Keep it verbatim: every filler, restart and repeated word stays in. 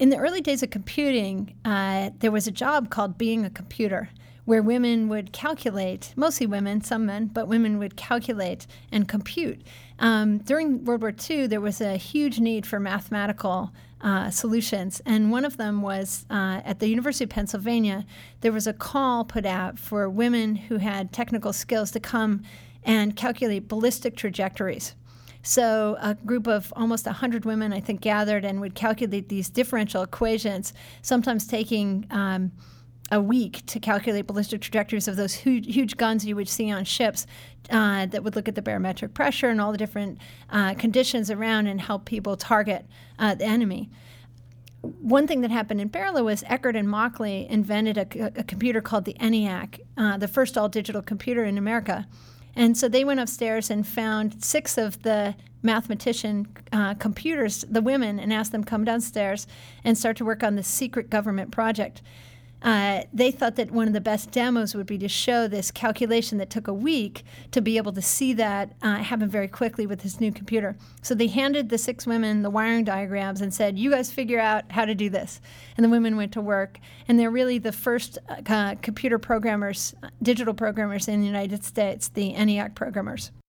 In the early days of computing, uh, there was a job called being a computer, where women would calculate, mostly women, some men, but women would calculate and compute. Um, during World War Two, there was a huge need for mathematical uh, solutions, and one of them was uh, at the University of Pennsylvania, there was a call put out for women who had technical skills to come and calculate ballistic trajectories. So a group of almost one hundred women, I think, gathered and would calculate these differential equations, sometimes taking um, a week to calculate ballistic trajectories of those huge, huge guns you would see on ships uh, that would look at the barometric pressure and all the different uh, conditions around and help people target uh, the enemy. One thing that happened in Berla was Eckert and Mauchly invented a, a computer called the ENIAC, uh, the first all-digital computer in America. And so they went upstairs and found six of the mathematician uh, computers, the women, and asked them to come downstairs and start to work on this secret government project. Uh, they thought that one of the best demos would be to show this calculation that took a week to be able to see that uh, happen very quickly with this new computer. So they handed the six women the wiring diagrams and said, you guys figure out how to do this. And the women went to work. And they're really the first uh, computer programmers, digital programmers in the United States, the ENIAC programmers.